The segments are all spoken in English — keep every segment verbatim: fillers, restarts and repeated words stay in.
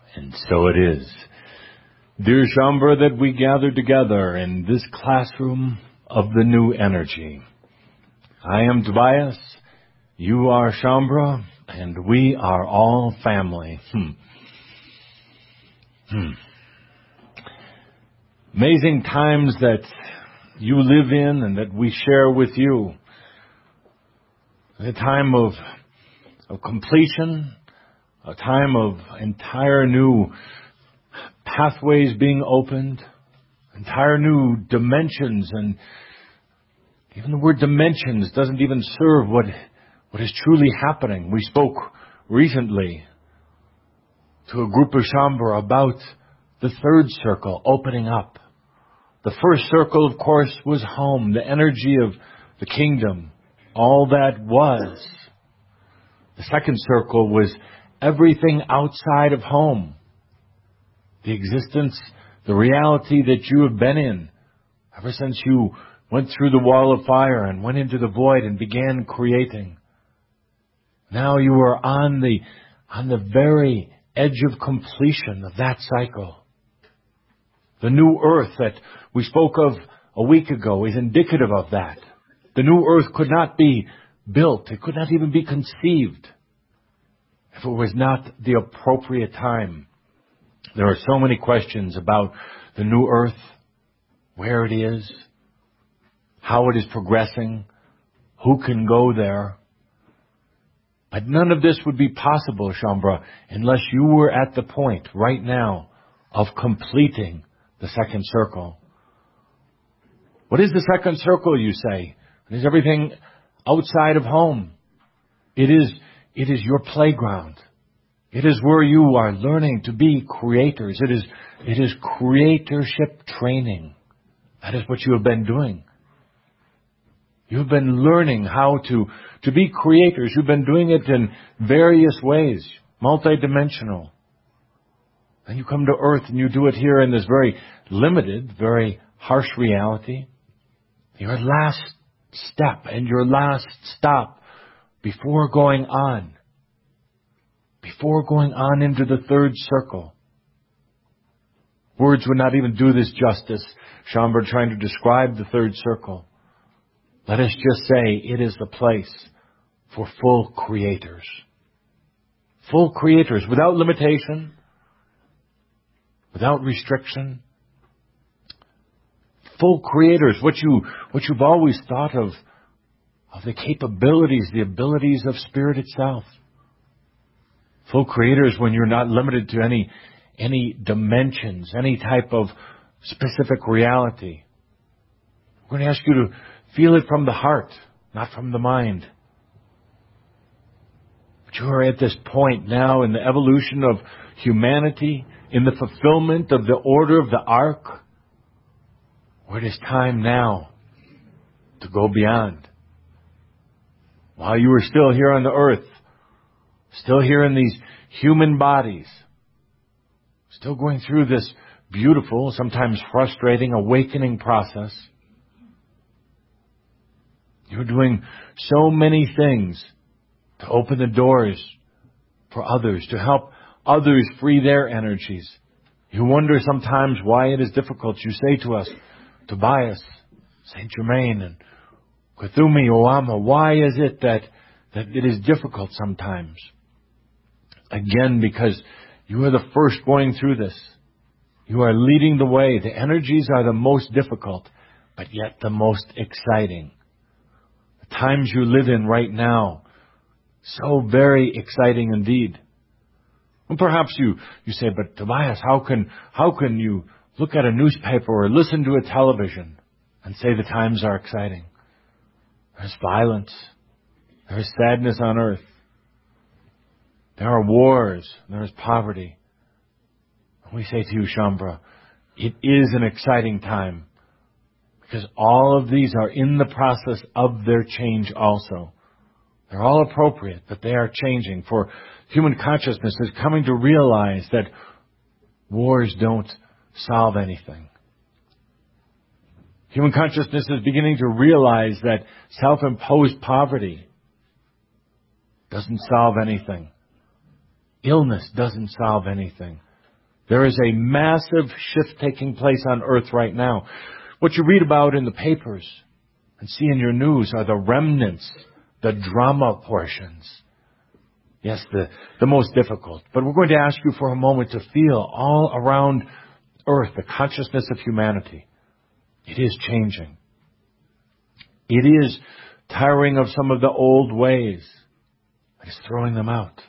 And so it is. Dear Shaumbra, that we gather together in this classroom of the new energy. I am Tobias, you are Shaumbra, and we are all family. Hmm. Hmm. Amazing times that you live in and that we share with you. A time of, of completion, a time of entire new pathways being opened, entire new dimensions, and even the word dimensions doesn't even serve what, what is truly happening. We spoke recently to a group of Shaumbra about the third circle opening up. The first circle, of course, was home, the energy of the kingdom, all that was. The second circle was everything outside of home. The existence, the reality that you have been in ever since you went through the wall of fire and went into the void and began creating. Now you are on the, on the very edge of completion of that cycle. The new earth that we spoke of a week ago is indicative of that. The new earth could not be built. It could not even be conceived if it was not the appropriate time. There are so many questions about the new earth, where it is, how it is progressing, who can go there. But none of this would be possible, Shaumbra, unless you were at the point right now of completing the second circle. What is the second circle, you say? It is everything outside of home. It is, it is your playground. It is where you are learning to be creators. It is, it is creatorship training. That is what you have been doing. You've been learning how to, to be creators. You've been doing it in various ways, multidimensional. And you come to earth and you do it here in this very limited, very harsh reality. Your last step and your last stop before going on. Before going on into the third circle. Words would not even do this justice. Shaumbra trying to describe the third circle. Let us just say it is the place for full creators. Full creators without limitation, without restriction. Full creators, what you what you've always thought of, of the capabilities, the abilities of spirit itself. Full creators when you're not limited to any any dimensions, any type of specific reality. We're going to ask you to feel it from the heart, not from the mind. But you are at this point now in the evolution of humanity, in the fulfillment of the order of the ark, where it is time now to go beyond. While you are still here on the earth, still here in these human bodies, still going through this beautiful, sometimes frustrating, awakening process, you're doing so many things to open the doors for others, to help others free their energies. You wonder sometimes why it is difficult. You say to us, Tobias, Saint Germain, and Kuthumi Oama, why is it that, that it is difficult sometimes? Again, because you are the first going through this. You are leading the way. The energies are the most difficult, but yet the most exciting. The times you live in right now, so very exciting indeed. And perhaps you, you say, but Tobias, how can, how can you look at a newspaper or listen to a television and say the times are exciting? There's violence. There's sadness on earth. There are wars. There is poverty. And we say to you, Shaumbra, it is an exciting time because all of these are in the process of their change also. They're all appropriate, but they are changing. For human consciousness is coming to realize that wars don't solve anything. Human consciousness is beginning to realize that self-imposed poverty doesn't solve anything. Illness doesn't solve anything. There is a massive shift taking place on earth right now. What you read about in the papers and see in your news are the remnants, the drama portions. Yes, the, the most difficult. But we're going to ask you for a moment to feel all around earth the consciousness of humanity. It is changing. It is tiring of some of the old ways. It is throwing them out.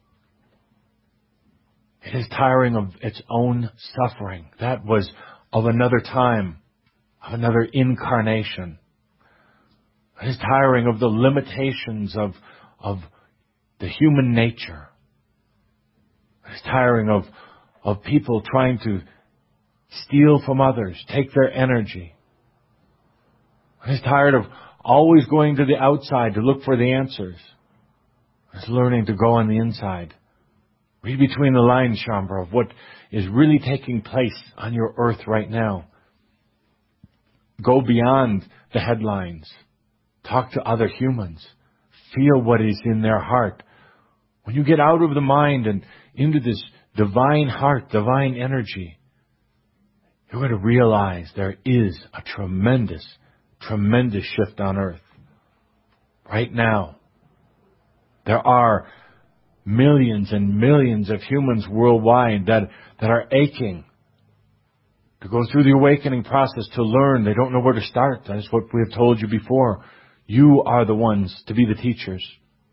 It is tiring of its own suffering. That was of another time, of another incarnation. It is tiring of the limitations of, of the human nature. It is tiring of, of people trying to steal from others, take their energy. It is tired of always going to the outside to look for the answers. It is learning to go on the inside. Read between the lines, Shaumbra, of what is really taking place on your earth right now. Go beyond the headlines. Talk to other humans. Feel what is in their heart. When you get out of the mind and into this divine heart, divine energy, you're going to realize there is a tremendous, tremendous shift on earth. Right now, there are millions and millions of humans worldwide that, that are aching to go through the awakening process, to learn. They don't know where to start. That is what we have told you before. You are the ones to be the teachers.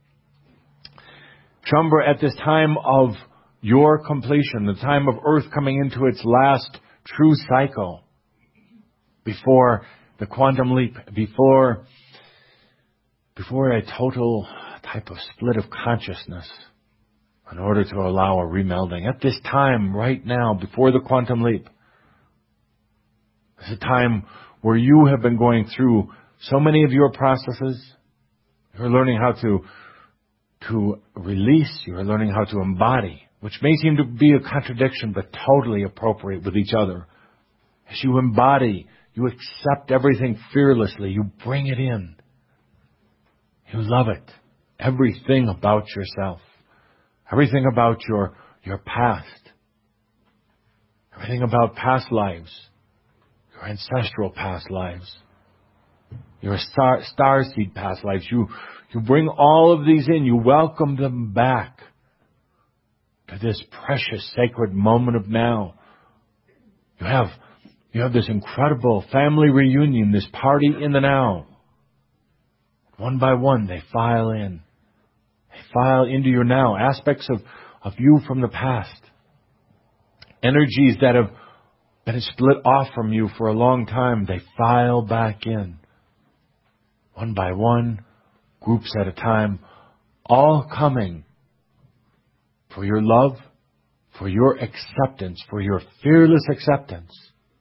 Shaumbra, at this time of your completion, the time of earth coming into its last true cycle, before the quantum leap, before, before a total type of split of consciousness, in order to allow a remelding. At this time, right now, before the quantum leap, it's a time where you have been going through so many of your processes. You're learning how to, to release. You're learning how to embody, which may seem to be a contradiction, but totally appropriate with each other. As you embody, you accept everything fearlessly. You bring it in. You love it. Everything about yourself. Everything about your, your past. Everything about past lives. Your ancestral past lives. Your star, starseed past lives. You, you bring all of these in. You welcome them back to this precious, sacred moment of now. You have, you have this incredible family reunion, this party in the now. One by one, they file in. They file into your now. Aspects of, of you from the past. Energies that have been split off from you for a long time, they file back in. One by one, groups at a time, all coming for your love, for your acceptance, for your fearless acceptance.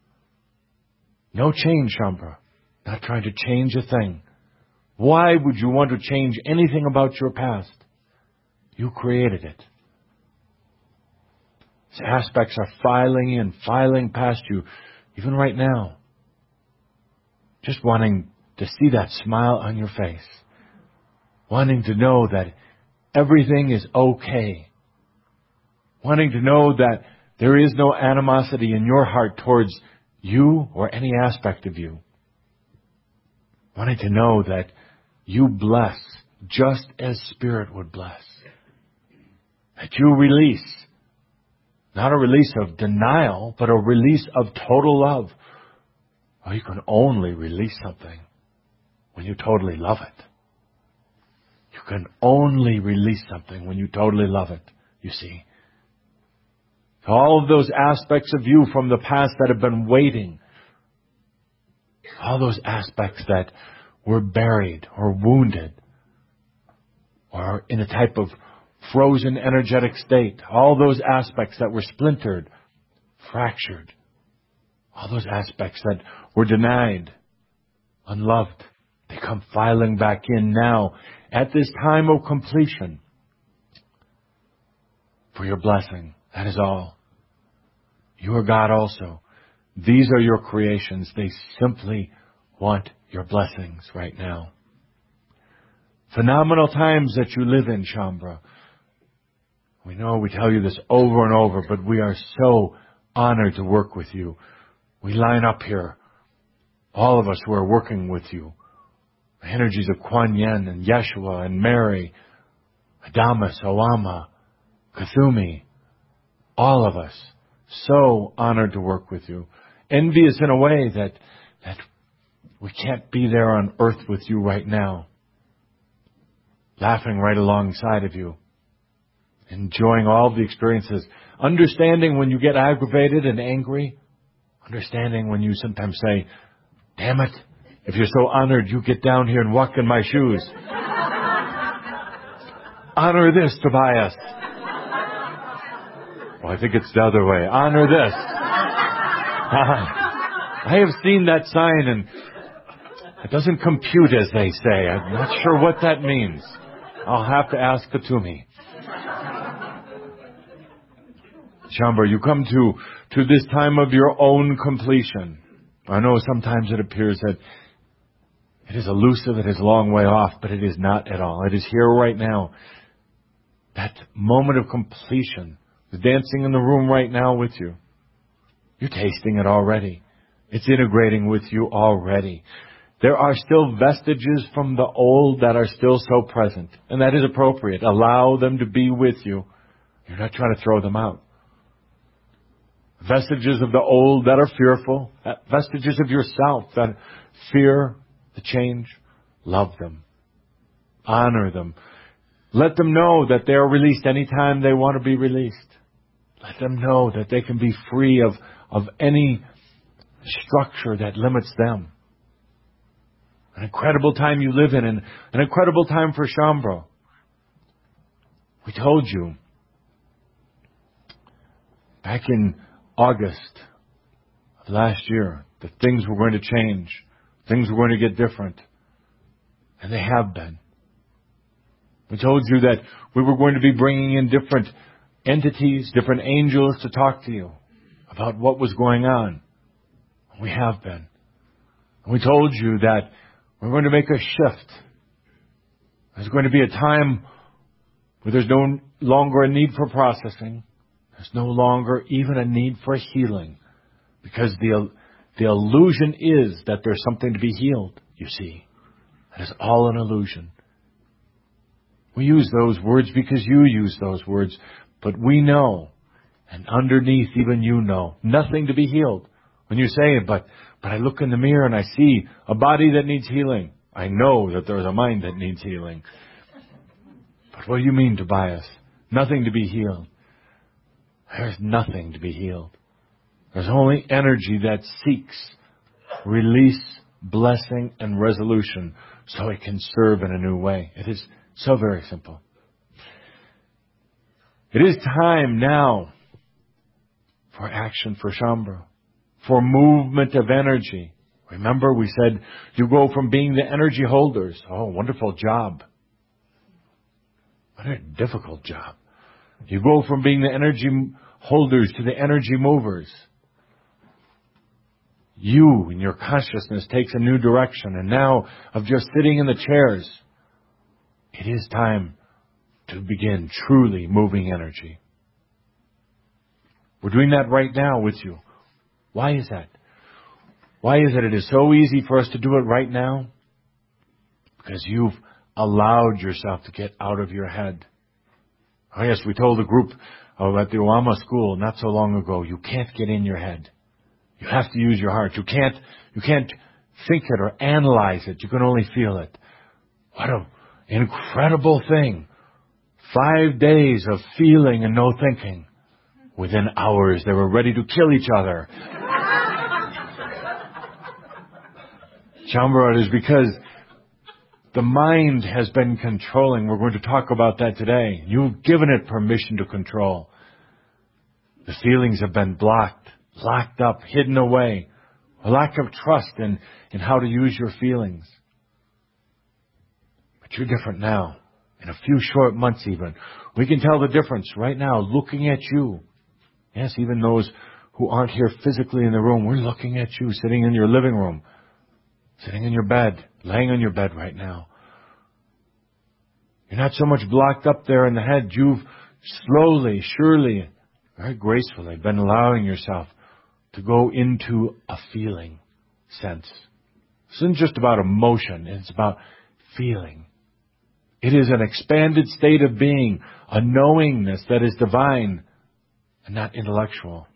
No change, Shaumbra. Not trying to change a thing. Why would you want to change anything about your past? You created it. These aspects are filing in, filing past you, even right now. Just wanting to see that smile on your face. Wanting to know that everything is okay. Wanting to know that there is no animosity in your heart towards you or any aspect of you. Wanting to know that you bless just as Spirit would bless. That you release. Not a release of denial, but a release of total love. Oh, you can only release something when you totally love it. You can only release something when you totally love it, you see. All of those aspects of you from the past that have been waiting. All those aspects that were buried or wounded or in a type of frozen energetic state. All those aspects that were splintered, fractured. All those aspects that were denied, unloved. They come filing back in now at this time of completion for your blessing. That is all. You are God also. These are your creations. They simply want your blessings right now. Phenomenal times that you live in, Shaumbra. We know we tell you this over and over, but we are so honored to work with you. We line up here, all of us who are working with you. The energies of Kuan Yin and Yeshua and Mary, Adamus, Owama, Kathumi, all of us, so honored to work with you. Envious in a way that, that we can't be there on earth with you right now. Laughing right alongside of you. Enjoying all the experiences. Understanding when you get aggravated and angry. Understanding when you sometimes say, damn it, if you're so honored, you get down here and walk in my shoes. Honor this, Tobias. Well, I think it's the other way. Honor this. I have seen that sign and it doesn't compute as they say. I'm not sure what that means. I'll have to ask Katumi. Shaumbra, you come to, to this time of your own completion. I know sometimes it appears that it is elusive, it is a long way off, but it is not at all. It is here right now. That moment of completion is dancing in the room right now with you. You're tasting it already. It's integrating with you already. There are still vestiges from the old that are still so present, and that is appropriate. Allow them to be with you. You're not trying to throw them out. Vestiges of the old that are fearful, vestiges of yourself that fear the change, love them. Honor them. Let them know that they are released anytime they want to be released. Let them know that they can be free of, of any structure that limits them. An incredible time you live in, and an incredible time for Shaumbra. We told you back in August of last year that things were going to change. Things were going to get different. And they have been. We told you that we were going to be bringing in different entities, different angels to talk to you about what was going on. We have been. And we told you that we're going to make a shift. There's going to be a time where there's no longer a need for processing. There's no longer even a need for healing. Because the, the illusion is that there's something to be healed, you see. That is all an illusion. We use those words because you use those words. But we know, and underneath even you know, nothing to be healed. When you say it, but, but I look in the mirror and I see a body that needs healing. I know that there's a mind that needs healing. But what do you mean, Tobias? Nothing to be healed. There's nothing to be healed. There's only energy that seeks release, blessing, and resolution so it can serve in a new way. It is so very simple. It is time now for action for Shaumbra, for movement of energy. Remember, we said you go from being the energy holders. Oh, wonderful job. What a difficult job. You go from being the energy holders to the energy movers. You and your consciousness takes a new direction. And now, of just sitting in the chairs, it is time to begin truly moving energy. We're doing that right now with you. Why is that? Why is it it is so easy for us to do it right now? Because you've allowed yourself to get out of your head. Oh yes, we told a group uh, at the Owama school not so long ago, you can't get in your head. You have to use your heart. You can't, you can't think it or analyze it. You can only feel it. What an incredible thing. Five days of feeling and no thinking. Within hours, they were ready to kill each other. Shaumbra, it is because the mind has been controlling. We're going to talk about that today. You've given it permission to control. The feelings have been blocked, locked up, hidden away. A lack of trust in, in how to use your feelings. But you're different now. In a few short months even. We can tell the difference right now looking at you. Yes, even those who aren't here physically in the room, we're looking at you sitting in your living room, sitting in your bed, laying on your bed right now. You're not so much blocked up there in the head. You've, slowly, surely, very gracefully been allowing yourself to go into a feeling sense. This isn't just about emotion. It's about feeling. It is an expanded state of being, a knowingness that is divine and not intellectual.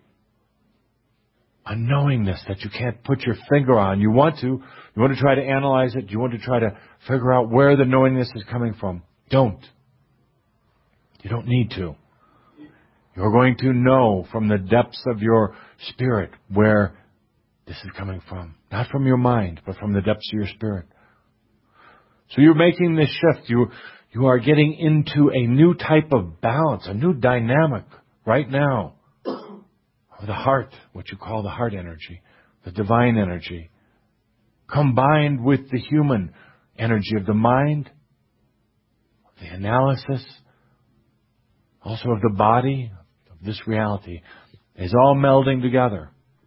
A knowingness that you can't put your finger on. You want to. You want to try to analyze it. You want to try to figure out where the knowingness is coming from. Don't. You don't need to. You're going to know from the depths of your spirit where this is coming from. Not from your mind, but from the depths of your spirit. So you're making this shift. You, you are getting into a new type of balance, a new dynamic right now. Of the heart, what you call the heart energy, the divine energy, combined with the human energy of the mind, the analysis, also of the body, of this reality, is all melding together.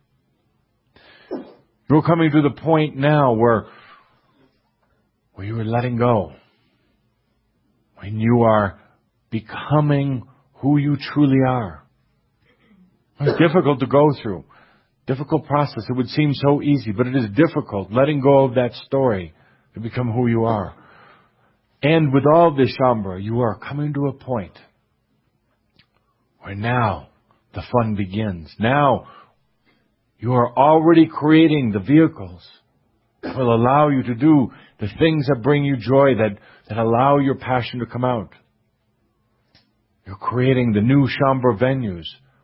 You're coming to the point now where, where you are letting go, when you are becoming who you truly are. It's difficult to go through. Difficult process. It would seem so easy, but it is difficult letting go of that story to become who you are. And with all this, Shaumbra, you are coming to a point where now the fun begins. Now you are already creating the vehicles that will allow you to do the things that bring you joy, that, that allow your passion to come out. You're creating the new Shaumbra venues.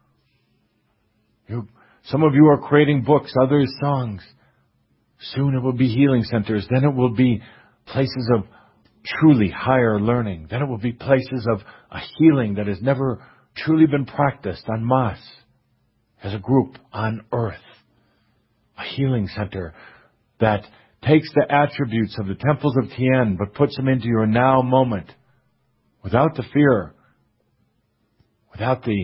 You, some of you are creating books, others songs. Soon it will be healing centers. Then it will be places of truly higher learning. Then it will be places of a healing that has never truly been practiced en masse as a group on earth. A healing center that takes the attributes of the temples of Tien but puts them into your now moment without the fear, without the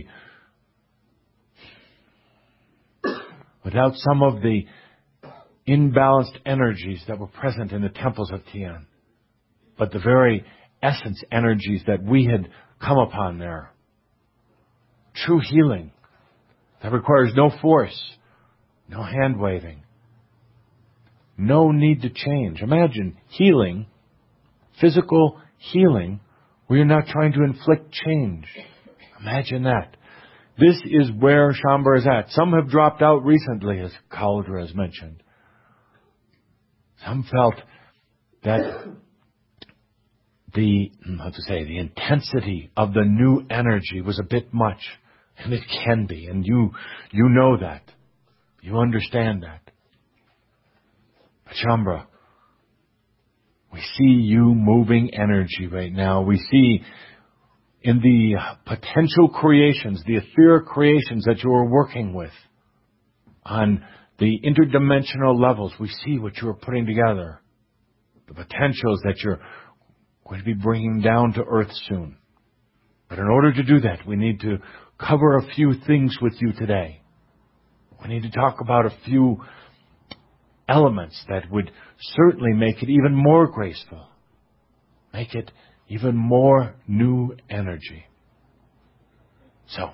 without some of the imbalanced energies that were present in the temples of Tien, but the very essence energies that we had come upon there. True healing that requires no force, no hand waving, no need to change. Imagine healing, physical healing, where you're not trying to inflict change. Imagine that. This is where Shaumbra is at. Some have dropped out recently, as Cauldre has mentioned. Some felt that the, how to say, the intensity of the new energy was a bit much. And it can be. And you, you know that. You understand that. But Shaumbra, we see you moving energy right now. We see in the potential creations, the etheric creations that you are working with on the interdimensional levels, we see what you are putting together. The potentials that you're going to be bringing down to earth soon. But in order to do that, we need to cover a few things with you today. We need to talk about a few elements that would certainly make it even more graceful. Make it even more new energy. So,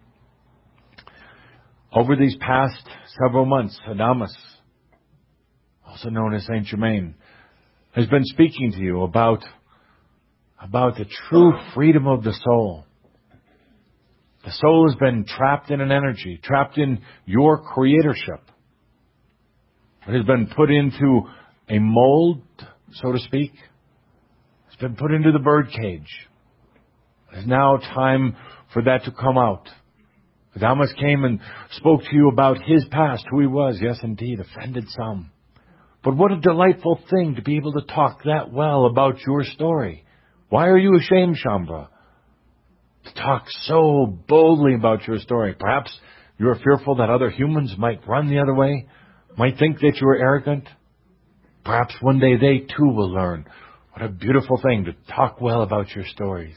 over these past several months, Adamus, also known as Saint Germain, has been speaking to you about, about the true freedom of the soul. The soul has been trapped in an energy, trapped in your creatorship. It has been put into a mold, so to speak. It's been put into the birdcage. It is now time for that to come out. Adamus came and spoke to you about his past, who he was. Yes, indeed, offended some. But what a delightful thing to be able to talk that well about your story. Why are you ashamed, Shaumbra? To talk so boldly about your story. Perhaps you're fearful that other humans might run the other way, might think that you are arrogant. Perhaps one day they too will learn. What a beautiful thing to talk well about your stories.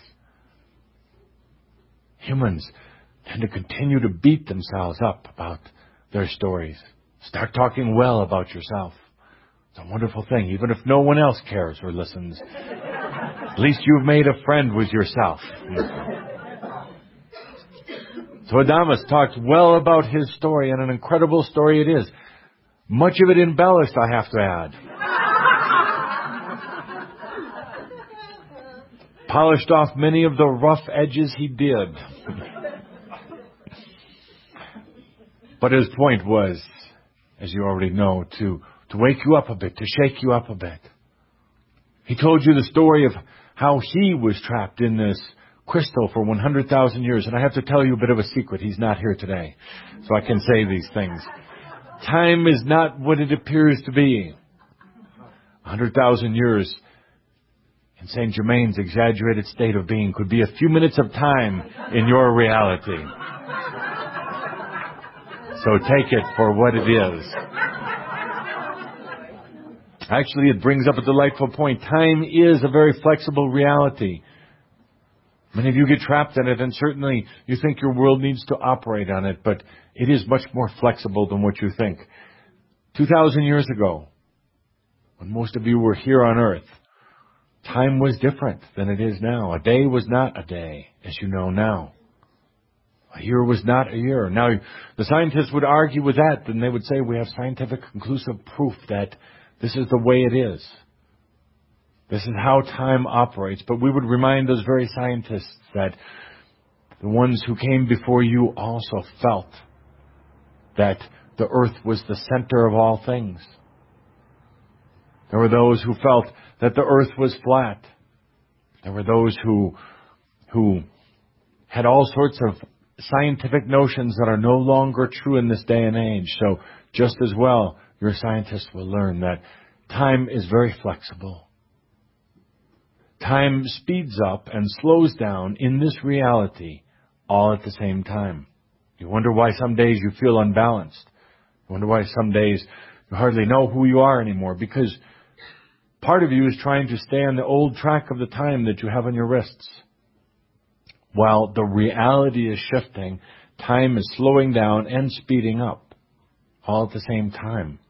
Humans tend to continue to beat themselves up about their stories. Start talking well about yourself. It's a wonderful thing, even if no one else cares or listens. At least you've made a friend with yourself. So Adamus talks well about his story, and an incredible story it is. Much of it embellished, I have to add. Polished off many of the rough edges he did. But his point was, as you already know, to, to wake you up a bit, to shake you up a bit. He told you the story of how he was trapped in this crystal for one hundred thousand years. And I have to tell you a bit of a secret. He's not here today, so I can say these things. Time is not what it appears to be. one hundred thousand years in Saint Germain's exaggerated state of being could be a few minutes of time in your reality. So take it for what it is. Actually, it brings up a delightful point. Time is a very flexible reality. Many of you get trapped in it, and certainly you think your world needs to operate on it, but it is much more flexible than what you think. Two thousand years ago, when most of you were here on earth, time was different than it is now. A day was not a day, as you know now. A year was not a year. Now, the scientists would argue with that, and they would say we have scientific conclusive proof that this is the way it is. This is how time operates. But we would remind those very scientists that the ones who came before you also felt that the earth was the center of all things. There were those who felt that the earth was flat. There were those who, who had all sorts of scientific notions that are no longer true in this day and age. So just as well, your scientists will learn that time is very flexible. Time speeds up and slows down in this reality all at the same time. You wonder why some days you feel unbalanced. You wonder why some days you hardly know who you are anymore, because part of you is trying to stay on the old track of the time that you have on your wrists. While the reality is shifting, time is slowing down and speeding up all at the same time.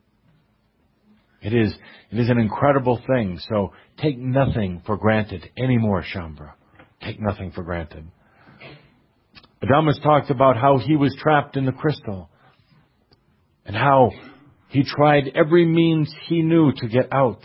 It is, it is an incredible thing. So take nothing for granted anymore, Shaumbra. Take nothing for granted. Adamus talked about how he was trapped in the crystal and how he tried every means he knew to get out.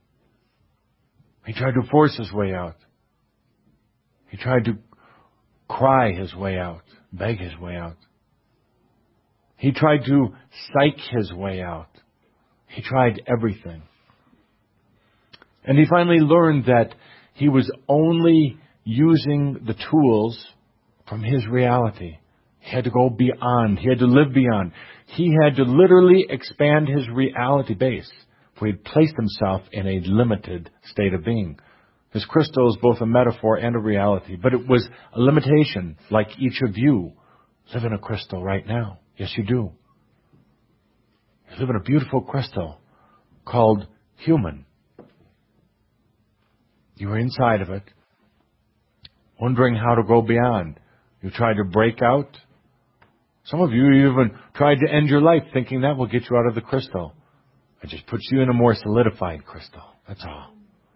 He tried to force his way out. He tried to cry his way out, beg his way out. He tried to psych his way out. He tried everything. And he finally learned that he was only using the tools from his reality. He had to go beyond. He had to live beyond. He had to literally expand his reality base, for he had placed himself in a limited state of being. This crystal is both a metaphor and a reality, but it was a limitation, like each of you live in a crystal right now. Yes, you do. You live in a beautiful crystal called human. You are inside of it, wondering how to go beyond. You tried to break out. Some of you even tried to end your life thinking that will get you out of the crystal. It just puts you in a more solidified crystal. That's all.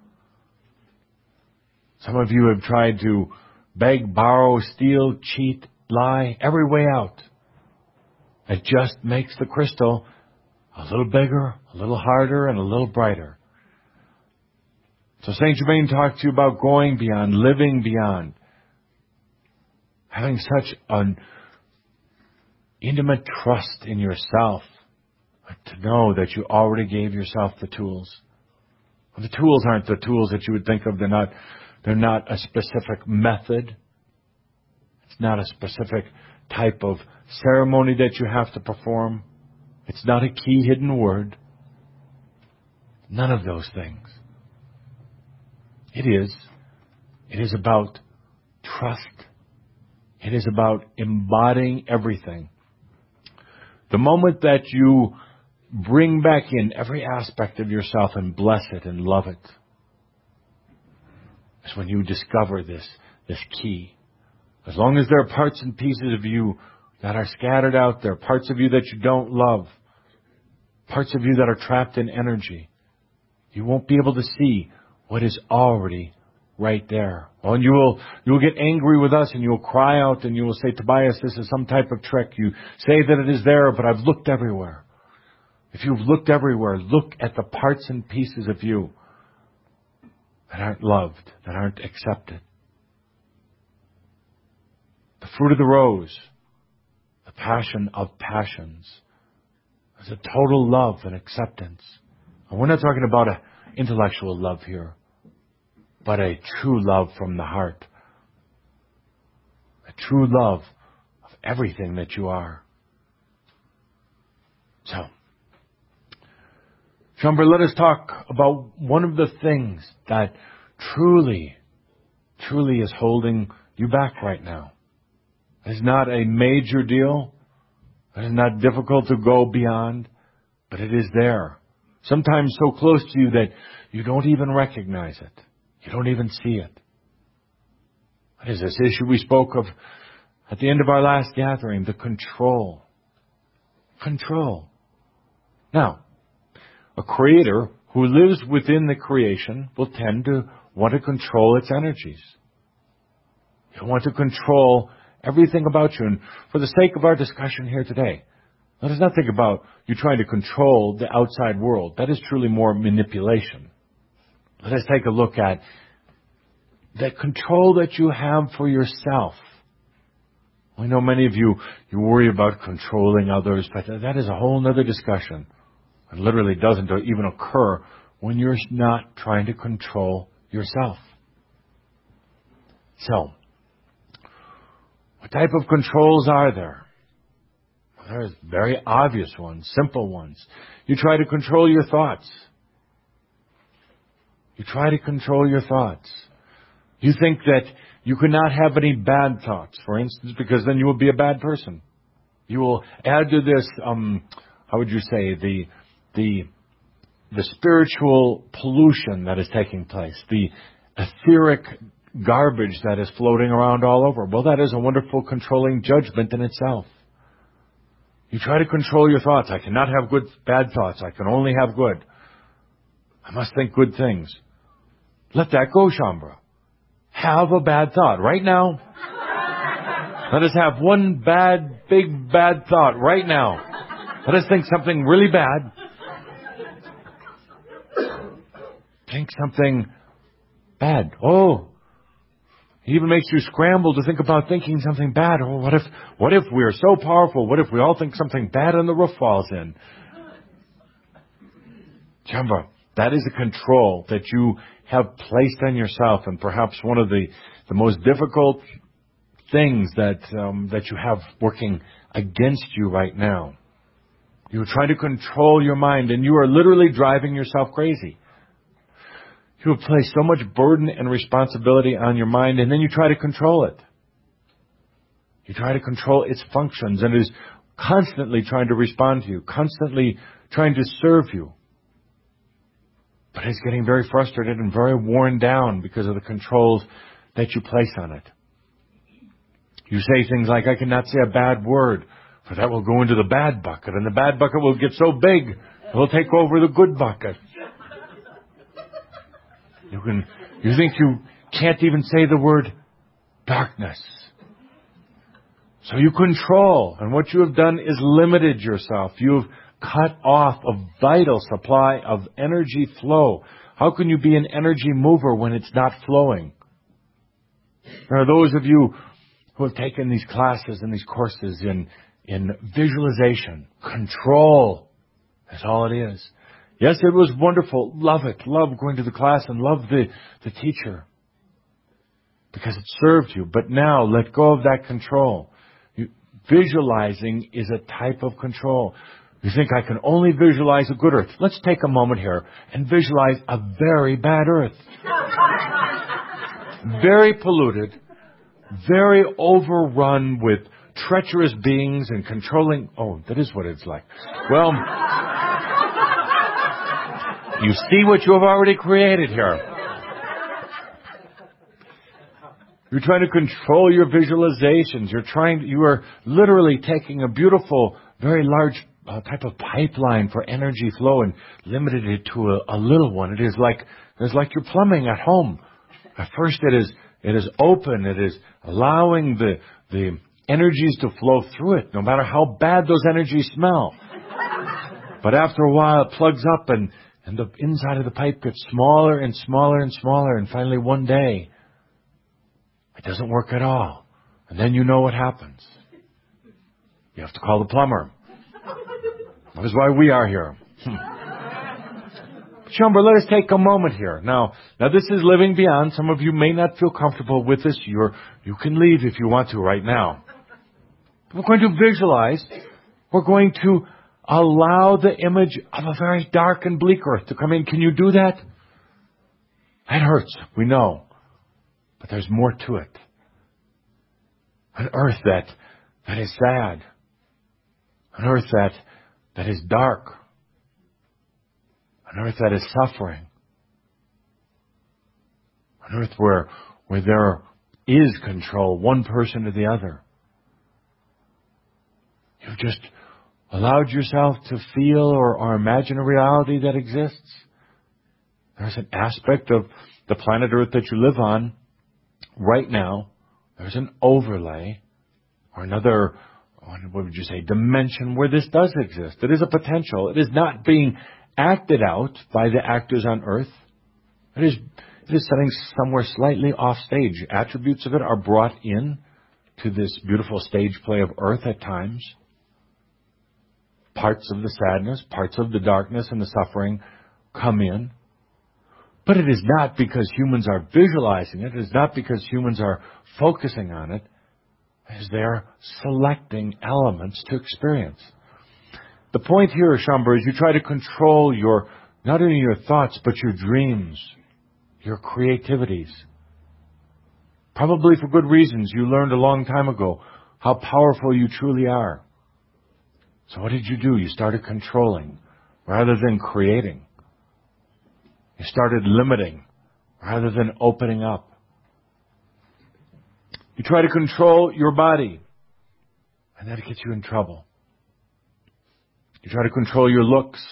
Some of you have tried to beg, borrow, steal, cheat, lie, every way out. It just makes the crystal a little bigger, a little harder, and a little brighter. So Saint Germain talked to you about going beyond, living beyond, having such an intimate trust in yourself, to know that you already gave yourself the tools. The tools aren't the tools that you would think of. They're not, they're not a specific method. It's not a specific type of ceremony that you have to perform. It's not a key hidden word. None of those things. It is. It is about trust. It is about embodying everything. The moment that you bring back in every aspect of yourself and bless it and love it, is when you discover this, this key. As long as there are parts and pieces of you that are scattered out there, parts of you that you don't love, parts of you that are trapped in energy, you won't be able to see what is already right there. Well, and you will, you will get angry with us and you will cry out and you will say, Tobias, this is some type of trick. You say that it is there, but I've looked everywhere. If you've looked everywhere, look at the parts and pieces of you that aren't loved, that aren't accepted. The fruit of the rose, the passion of passions, is a total love and acceptance. And we're not talking about an intellectual love here, but a true love from the heart. A true love of everything that you are. So, Chamber, let us talk about one of the things that truly, truly is holding you back right now. It's not a major deal. It is not difficult to go beyond, but it is there. Sometimes so close to you that you don't even recognize it. You don't even see it. What is this issue we spoke of at the end of our last gathering? The control. Control. Now, a creator who lives within the creation will tend to want to control its energies. You want to control everything about you. And for the sake of our discussion here today, let us not think about you trying to control the outside world. That is truly more manipulation. Let us take a look at the control that you have for yourself. I know many of you, you worry about controlling others, but that is a whole other discussion. It literally doesn't even occur when you're not trying to control yourself. So, what type of controls are there? Well, there's very obvious ones, simple ones. You try to control your thoughts. You try to control your thoughts. You think that you cannot have any bad thoughts, for instance, because then you will be a bad person. You will add to this, um, how would you say, the the the spiritual pollution that is taking place, the etheric garbage that is floating around all over. Well, that is a wonderful controlling judgment in itself. You try to control your thoughts. I cannot have good, bad thoughts. I can only have good. I must think good things. Let that go, Shambra. Have a bad thought right now. Let us have one bad, big bad thought right now. Let us think something really bad. Think something bad. Oh, it even makes you scramble to think about thinking something bad. Oh, what if, what if we're so powerful? What if we all think something bad and the roof falls in? Chamba, that is a control that you have placed on yourself, and perhaps one of the, the most difficult things that um, that you have working against you right now. You're trying to control your mind, and you are literally driving yourself crazy. You have placed so much burden and responsibility on your mind, and then you try to control it. You try to control its functions, and it is constantly trying to respond to you, constantly trying to serve you. But it's getting very frustrated and very worn down because of the controls that you place on it. You say things like, I cannot say a bad word, for that will go into the bad bucket, and the bad bucket will get so big, it will take over the good bucket. You can, you think you can't even say the word darkness. So you control, and what you have done is limited yourself. You've cut off a vital supply of energy flow. How can you be an energy mover when it's not flowing? There are those of you who have taken these classes and these courses in, in visualization. Control. That's all it is. Yes, it was wonderful. Love it. Love going to the class and love the, the teacher. Because it served you. But now, let go of that control. You, visualizing is a type of control. You think, I can only visualize a good earth. Let's take a moment here and visualize a very bad earth. Very polluted. Very overrun with treacherous beings and controlling... Oh, that is what it's like. Well... You see what you have already created here. You're trying to control your visualizations. You're trying, you are literally taking a beautiful, very large uh, type of pipeline for energy flow and limited it to a, a little one. It is like, it's like your plumbing at home. At first it is, it is open. It is allowing the, the energies to flow through it, no matter how bad those energies smell. But after a while it plugs up and, and the inside of the pipe gets smaller and smaller and smaller, and finally one day it doesn't work at all. And then you know what happens. You have to call the plumber. That is why we are here. Hmm. Shaumbra, let us take a moment here. Now, now this is Living Beyond. Some of you may not feel comfortable with this. You're, you can leave if you want to right now. We're going to visualize. We're going to allow the image of a very dark and bleak earth to come in. Can you do that? That hurts, we know. But there's more to it. An earth that, that is sad. An earth that, that is dark. An earth that is suffering. An earth where, where there is control, one person to the other. You've just allowed yourself to feel or, or imagine a reality that exists. There's an aspect of the planet Earth that you live on right now. There's an overlay or another, what would you say, dimension where this does exist. It is a potential. It is not being acted out by the actors on Earth. It is, it is setting somewhere slightly off stage. Attributes of it are brought in to this beautiful stage play of Earth at times. Parts of the sadness, parts of the darkness and the suffering come in. But it is not because humans are visualizing it. It is not because humans are focusing on it. It is they're selecting elements to experience. The point here, Shaumbra, is you try to control your, not only your thoughts, but your dreams, your creativities. Probably for good reasons. You learned a long time ago how powerful you truly are. So what did you do? You started controlling rather than creating. You started limiting rather than opening up. You try to control your body, and that gets you in trouble. You try to control your looks.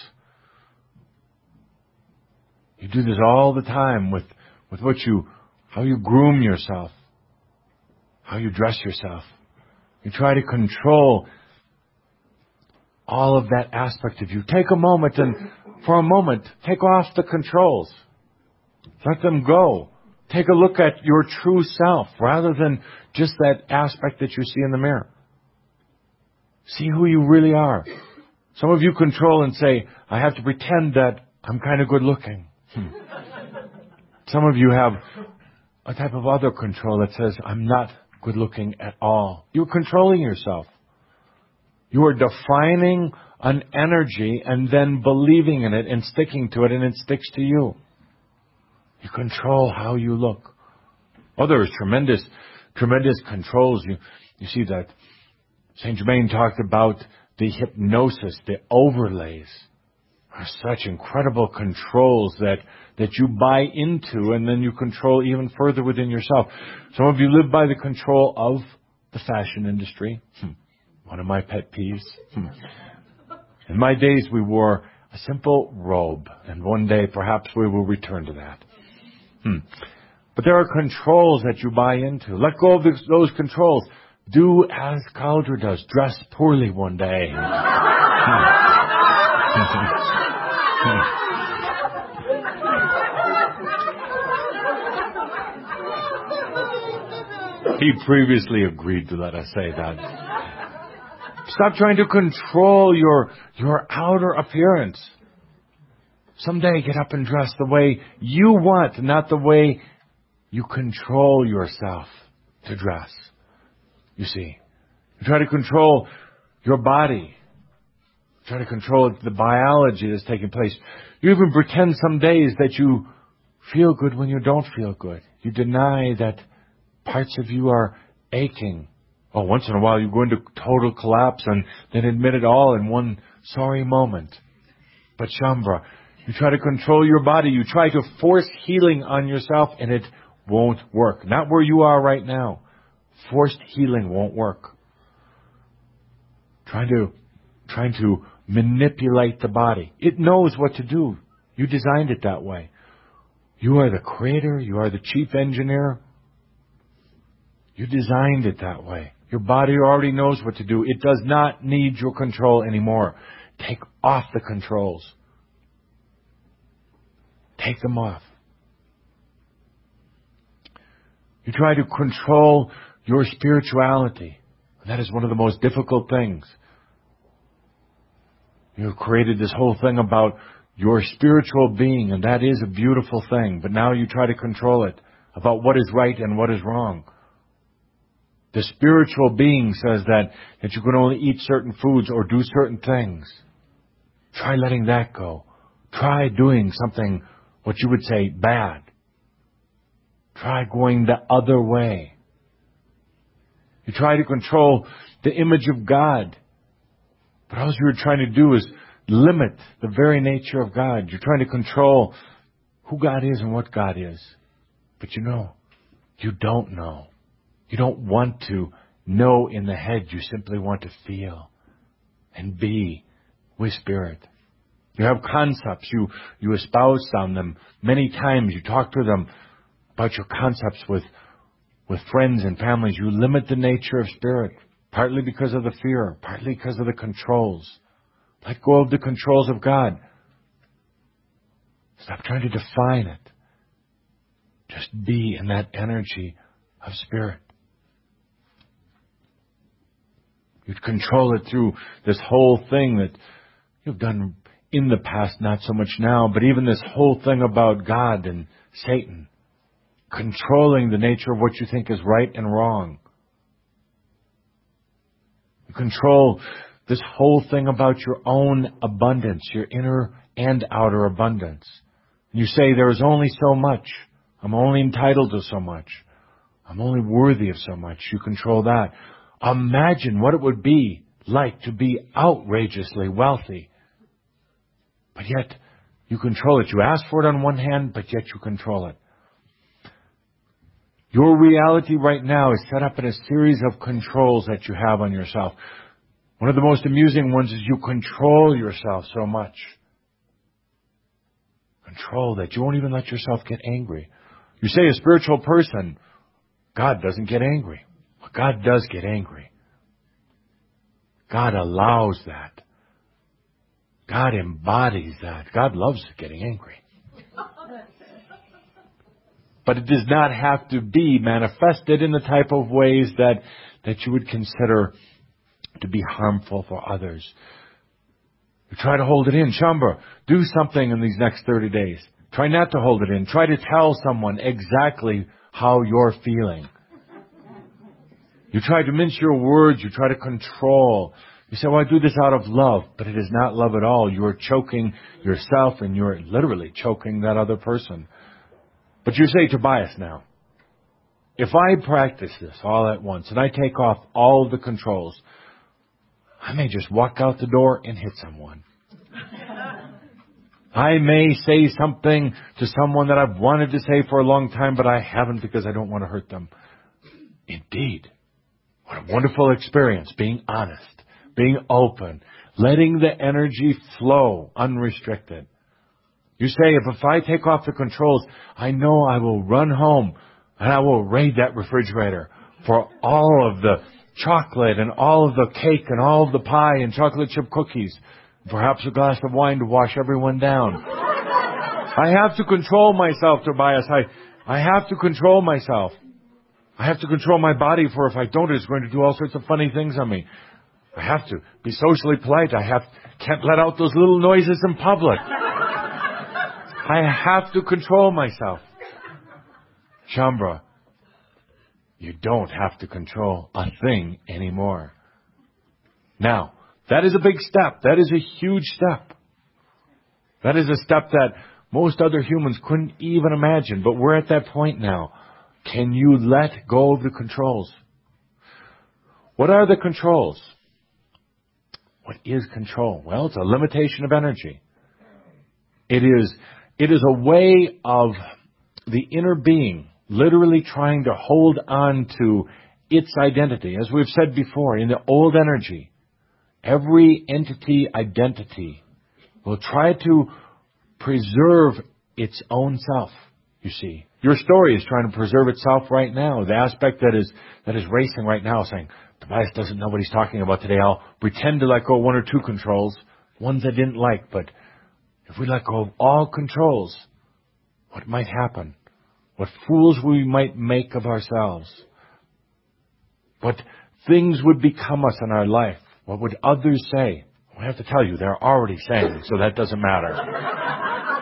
You do this all the time with, with what you, how you groom yourself, how you dress yourself. You try to control all of that aspect of you. Take a moment and, for a moment, take off the controls. Let them go. Take a look at your true self rather than just that aspect that you see in the mirror. See who you really are. Some of you control and say, I have to pretend that I'm kind of good looking. Hmm. Some of you have a type of other control that says, I'm not good looking at all. You're controlling yourself. You are defining an energy and then believing in it and sticking to it, and it sticks to you. You control how you look. Oh, there is tremendous, tremendous controls. You, you see that Saint Germain talked about the hypnosis, the overlays. Are such incredible controls that, that you buy into, and then you control even further within yourself. Some of you live by the control of the fashion industry. Hmm. One of my pet peeves. Hmm. In my days, we wore a simple robe, and one day perhaps we will return to that. Hmm. But there are controls that you buy into. Let go of this, those controls. Do as Cauldre does. Dress poorly one day. Hmm. He previously agreed to let us say that. Stop trying to control your, your outer appearance. Someday get up and dress the way you want, not the way you control yourself to dress. You see, you try to control your body. Try to control the biology that's taking place. You even pretend some days that you feel good when you don't feel good. You deny that parts of you are aching. Oh, once in a while you go into total collapse and then admit it all in one sorry moment. But Shaumbra, you try to control your body. You try to force healing on yourself, and it won't work. Not where you are right now. Forced healing won't work. Trying to, trying to manipulate the body. It knows what to do. You designed it that way. You are the creator. You are the chief engineer. You designed it that way. Your body already knows what to do. It does not need your control anymore. Take off the controls. Take them off. You try to control your spirituality. That is one of the most difficult things. You've created this whole thing about your spiritual being, and that is a beautiful thing. But now you try to control it about what is right and what is wrong. The spiritual being says that, that you can only eat certain foods or do certain things. Try letting that go. Try doing something, what you would say, bad. Try going the other way. You try to control the image of God. But all you're trying to do is limit the very nature of God. You're trying to control who God is and what God is. But you know, you don't know. You don't want to know in the head. You simply want to feel and be with Spirit. You have concepts. You, you espouse on them many times. You talk to them about your concepts with, with friends and families. You limit the nature of Spirit, partly because of the fear, partly because of the controls. Let go of the controls of God. Stop trying to define it. Just be in that energy of Spirit. You'd control it through this whole thing that you've done in the past, not so much now, but even this whole thing about God and Satan. Controlling the nature of what you think is right and wrong. You control this whole thing about your own abundance, your inner and outer abundance. And you say, there is only so much. I'm only entitled to so much. I'm only worthy of so much. You control that. Imagine what it would be like to be outrageously wealthy. But yet, you control it. You ask for it on one hand, but yet you control it. Your reality right now is set up in a series of controls that you have on yourself. One of the most amusing ones is you control yourself so much. Control that you won't even let yourself get angry. You say a spiritual person, God doesn't get angry. Well, God does get angry. God allows that. God embodies that. God loves getting angry. But it does not have to be manifested in the type of ways that, that you would consider to be harmful for others. You try to hold it in. Shambha, do something in these next thirty days. Try not to hold it in. Try to tell someone exactly how you're feeling. You try to mince your words. You try to control. You say, well, I do this out of love. But it is not love at all. You are choking yourself and you're literally choking that other person. But you say, Tobias, now, if I practice this all at once and I take off all the controls, I may just walk out the door and hit someone. I may say something to someone that I've wanted to say for a long time, but I haven't because I don't want to hurt them. Indeed. What a wonderful experience, being honest, being open, letting the energy flow unrestricted. You say, if, if I take off the controls, I know I will run home and I will raid that refrigerator for all of the chocolate and all of the cake and all of the pie and chocolate chip cookies. Perhaps a glass of wine to wash everyone down. I have to control myself, Tobias. I, I have to control myself. I have to control my body, for if I don't, it's going to do all sorts of funny things on me. I have to be socially polite. I have can't let out those little noises in public. I have to control myself. Shambha, you don't have to control a thing anymore. Now, that is a big step. That is a huge step. That is a step that most other humans couldn't even imagine. But we're at that point now. Can you let go of the controls? What are the controls? What is control? Well, it's a limitation of energy. It is, it is a way of the inner being literally trying to hold on to its identity. As we've said before, in the old energy, every entity identity will try to preserve its own self. you see. Your story is trying to preserve itself right now. The aspect that is that is racing right now, saying, Tobias doesn't know what he's talking about today. I'll pretend to let go of one or two controls, ones I didn't like. But if we let go of all controls, what might happen? What fools we might make of ourselves? What things would become us in our life? What would others say? I have to tell you, they're already saying, so that doesn't matter.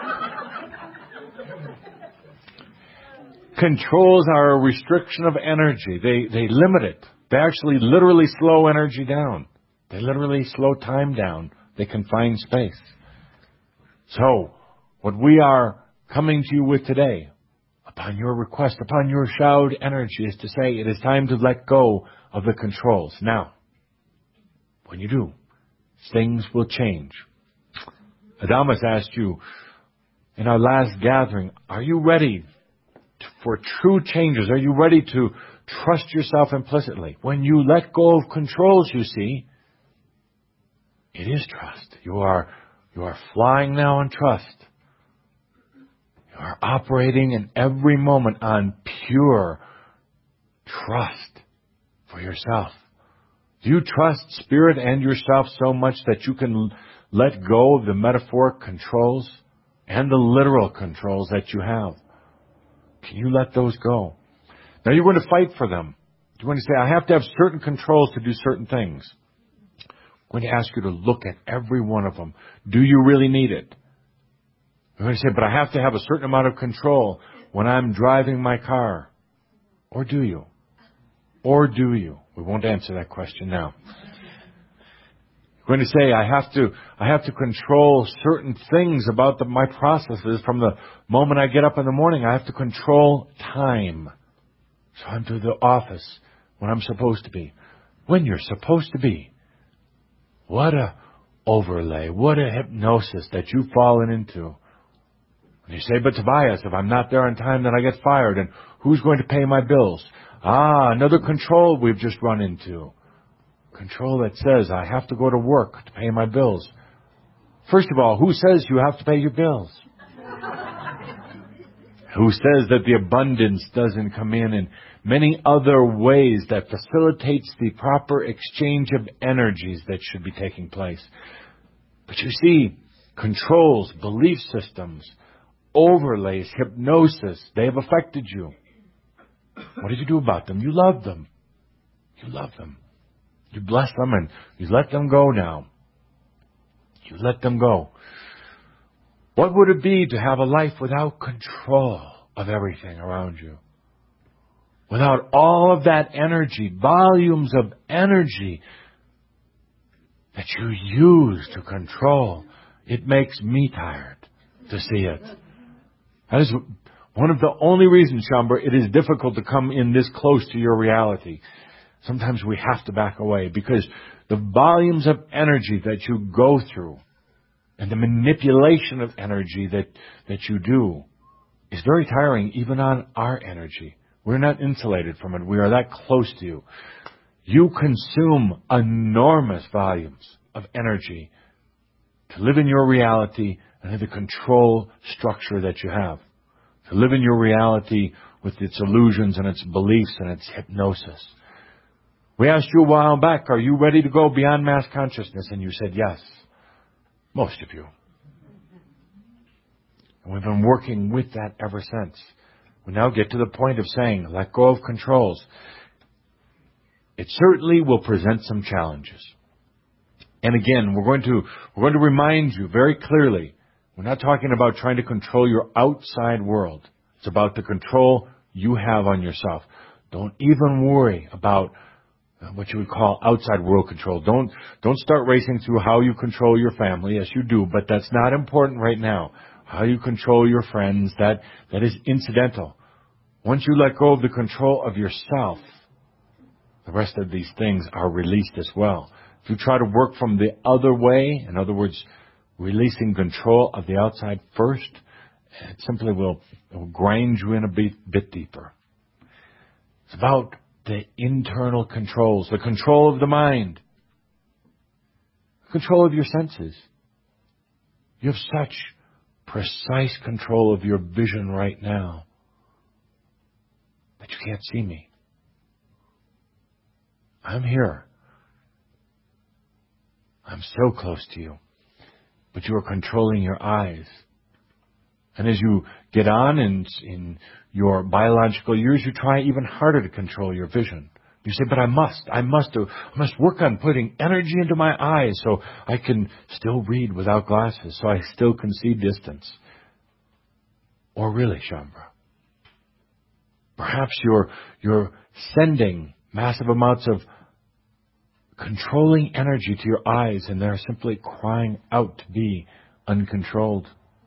Controls are a restriction of energy. They they limit it. They actually literally slow energy down. They literally slow time down. They confine space. So, what we are coming to you with today, upon your request, upon your shout energy, is to say it is time to let go of the controls. Now, when you do, things will change. Adamus asked you in our last gathering, are you ready for true changes? Are you ready to trust yourself implicitly? When you let go of controls, you see, it is trust. You are, you are flying now on trust. You are operating in every moment on pure trust for yourself. Do you trust Spirit and yourself so much that you can let go of the metaphoric controls and the literal controls that you have? Can you let those go? Now you're going to fight for them. You're going to say, I have to have certain controls to do certain things. I'm going to ask you to look at every one of them. Do you really need it? You're going to say, but I have to have a certain amount of control when I'm driving my car. Or do you? Or do you? We won't answer that question now. You're going to say, I have to, I have to control certain things about the, my processes from the moment I get up in the morning. I have to control time. So I'm to the office when I'm supposed to be. When you're supposed to be. What a overlay. What a hypnosis that you've fallen into. And you say, but Tobias, if I'm not there on time, then I get fired. And who's going to pay my bills? Ah, another control we've just run into. Control that says I have to go to work to pay my bills. First of all, who says you have to pay your bills? Who says that the abundance doesn't come in in many other ways that facilitates the proper exchange of energies that should be taking place? But you see, controls, belief systems, overlays, hypnosis, they have affected you. What did you do about them? You love them. You love them. You bless them and you let them go now. You let them go. What would it be to have a life without control of everything around you? Without all of that energy, volumes of energy that you use to control. It makes me tired to see it. That is one of the only reasons, Schomburg, it is difficult to come in this close to your reality. Sometimes we have to back away because the volumes of energy that you go through and the manipulation of energy that, that you do is very tiring even on our energy. We're not insulated from it. We are that close to you. You consume enormous volumes of energy to live in your reality and in the control structure that you have. To live in your reality with its illusions and its beliefs and its hypnosis. We asked you a while back, are you ready to go beyond mass consciousness? And you said yes. Most of you. And we've been working with that ever since. We now get to the point of saying, let go of controls. It certainly will present some challenges. And again, we're going to, we're going to remind you very clearly, we're not talking about trying to control your outside world. It's about the control you have on yourself. Don't even worry about what you would call outside world control. Don't, don't start racing through how you control your family. Yes, you do, but that's not important right now. How you control your friends, that, that is incidental. Once you let go of the control of yourself, the rest of these things are released as well. If you try to work from the other way, in other words, releasing control of the outside first, it simply will, it will grind you in a bit, bit deeper. It's about the internal controls, the control of the mind, control of your senses. You have such precise control of your vision right now. that you can't see me. I'm here. I'm so close to you. But you are controlling your eyes. And as you get on in, in your biological years, you try even harder to control your vision. You say, but I must, I must, do, I must work on putting energy into my eyes so I can still read without glasses, so I still can see distance. Or really, Shaumbra, perhaps you're, you're sending massive amounts of controlling energy to your eyes and they're simply crying out to be uncontrolled.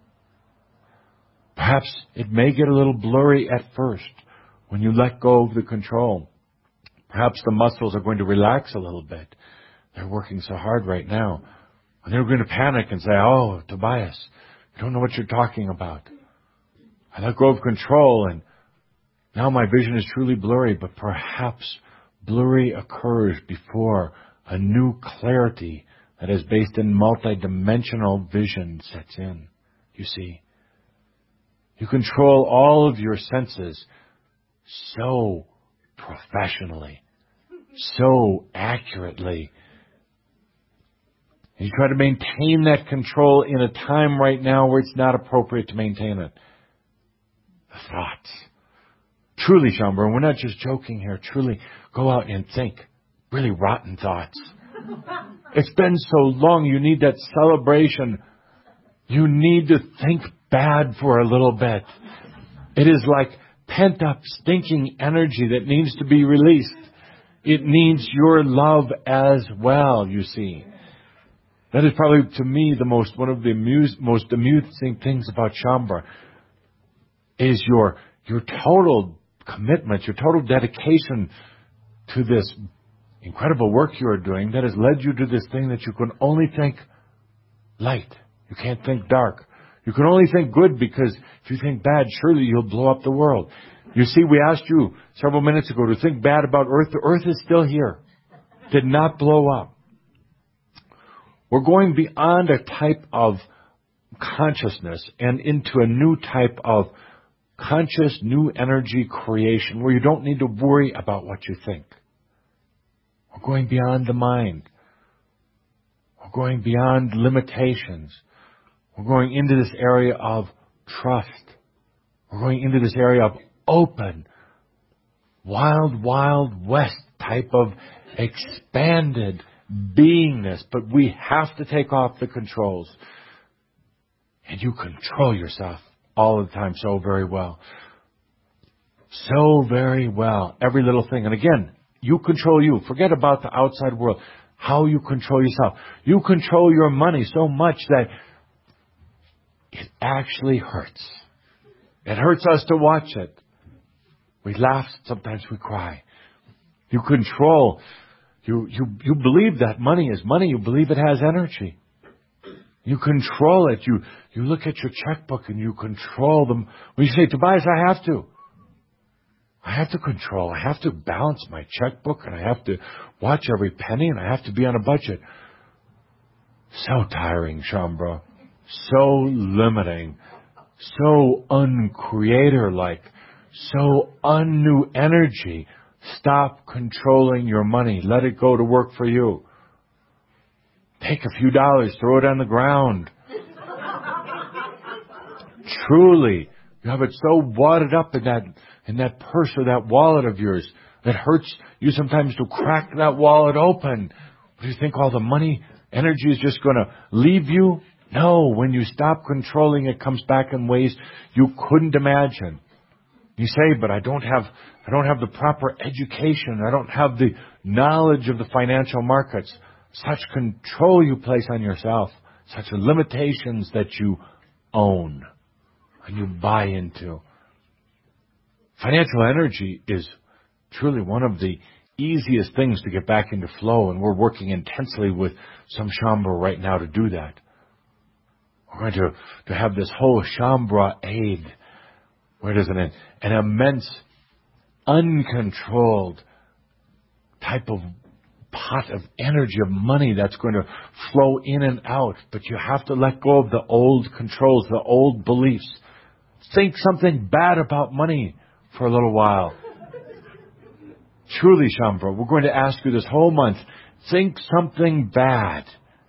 Perhaps it may get a little blurry at first when you let go of the control. Perhaps the muscles are going to relax a little bit. They're working so hard right now. And they're going to panic and say, oh, Tobias, I don't know what you're talking about. I let go of control and now my vision is truly blurry, but perhaps blurry occurs before a new clarity that is based in multidimensional vision sets in. You see, you control all of your senses so professionally, so accurately. And you try to maintain that control in a time right now where it's not appropriate to maintain it. The thoughts. Truly, Shaumbra, we're not just joking here. Truly, go out and think. Really rotten thoughts. It's been so long. You need that celebration. You need to think bad for a little bit. It is like pent-up, stinking energy that needs to be released. It needs your love as well, you see. That is probably, to me, the most one of the amuse, most amusing things about Shaumbra is your your total commitment, your total dedication to this incredible work you are doing that has led you to this thing that you can only think light. You can't think dark. You can only think good because if you think bad, surely you'll blow up the world. You see, we asked you several minutes ago to think bad about Earth. The Earth is still here. Did not blow up. We're going beyond a type of consciousness and into a new type of conscious new energy creation where you don't need to worry about what you think. We're going beyond the mind. We're going beyond limitations. We're going into this area of trust. We're going into this area of open, wild, wild west type of expanded beingness. But we have to take off the controls. And you control yourself all the time so very well. So very well. Every little thing. And again, you control you. Forget about the outside world. How you control yourself. You control your money so much that it actually hurts. It hurts us to watch it. We laugh, sometimes we cry. You control, you, you, you believe that money is money. You believe it has energy. You control it. You, you look at your checkbook and you control them. When you say, Tobias, I have to. I have to control. I have to balance my checkbook and I have to watch every penny and I have to be on a budget. So tiring, Shaumbra. So limiting. So uncreator-like. So un-new energy. Stop controlling your money. Let it go to work for you. Take a few dollars, throw it on the ground. Truly, you have it so wadded up in that in that purse or that wallet of yours. It hurts you sometimes to crack that wallet open. Do you think all the money, energy is just going to leave you? No, when you stop controlling, it comes back in ways you couldn't imagine. You say, but I don't have, I don't have the proper education. I don't have the knowledge of the financial markets. Such control you place on yourself. Such limitations that you own and you buy into. Financial energy is truly one of the easiest things to get back into flow, and we're working intensely with some Shaumbra right now to do that. We're going to, to have this whole Shaumbra aid, where there's an, an immense, uncontrolled type of pot of energy, of money that's going to flow in and out. But you have to let go of the old controls, the old beliefs. Think something bad about money for a little while. truly, Shambhala, we're going to ask you this whole month, think something bad.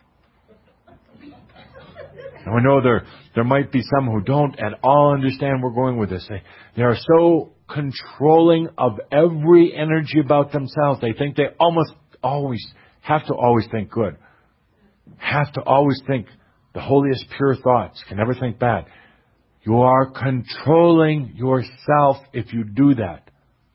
And we know there, there might be some who don't at all understand where we're going with this. They, they are so controlling of every energy about themselves. They think they almost always have to always think good. Have to always think the holiest pure thoughts. Can never think bad. You are controlling yourself if you do that.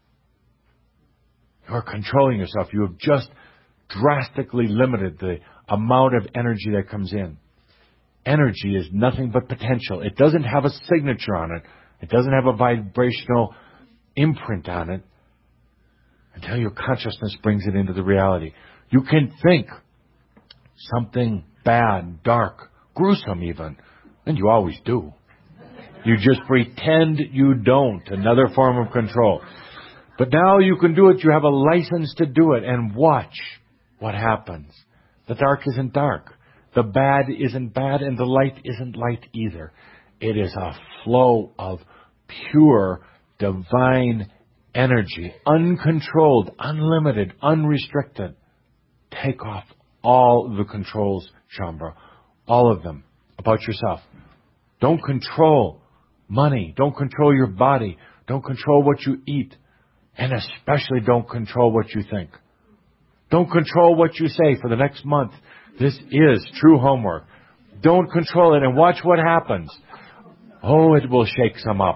You are controlling yourself. You have just drastically limited the amount of energy that comes in. Energy is nothing but potential. It doesn't have a signature on it. It doesn't have a vibrational imprint on it until your consciousness brings it into the reality. You can think something bad, dark, gruesome even, and you always do. You just pretend you don't. Another form of control. But now you can do it. You have a license to do it and watch what happens. The dark isn't dark. The bad isn't bad, and the light isn't light either. It is a flow of pure, divine energy, uncontrolled, unlimited, unrestricted. Take off all the controls, Shambhala, all of them, about yourself. Don't control money. Don't control your body. Don't control what you eat. And especially don't control what you think. Don't control what you say for the next month. This is true homework. Don't control it and watch what happens. Oh, it will shake some up.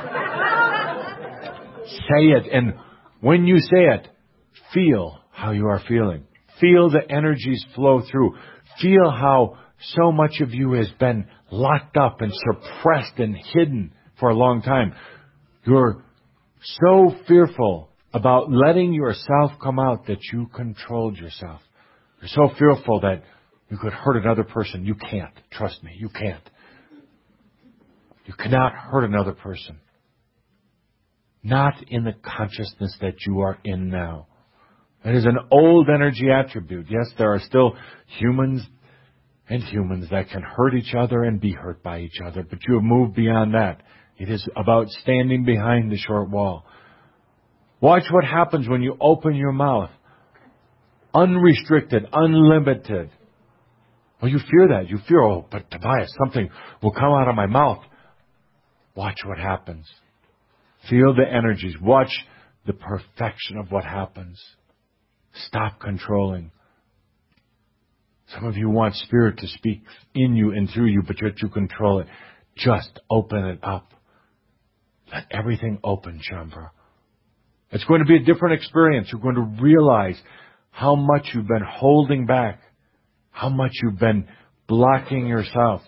Say it, and when you say it, feel how you are feeling. Feel the energies flow through. Feel how so much of you has been locked up and suppressed and hidden for a long time. You're so fearful about letting yourself come out that you controlled yourself. You're so fearful that you could hurt another person. You can't. Trust me, you can't. You cannot hurt another person. Not in the consciousness that you are in now. It is an old energy attribute. Yes, there are still humans and humans that can hurt each other and be hurt by each other, but you have moved beyond that. It is about standing behind the short wall. Watch what happens when you open your mouth. Unrestricted, unlimited. Well, you fear that. You fear, oh, but Tobias, something will come out of my mouth. Watch what happens. Feel the energies. Watch the perfection of what happens. Stop controlling. Some of you want Spirit to speak in you and through you, but yet you control it. Just open it up. Let everything open, Shambhala. It's going to be a different experience. You're going to realize how much you've been holding back, how much you've been blocking yourself,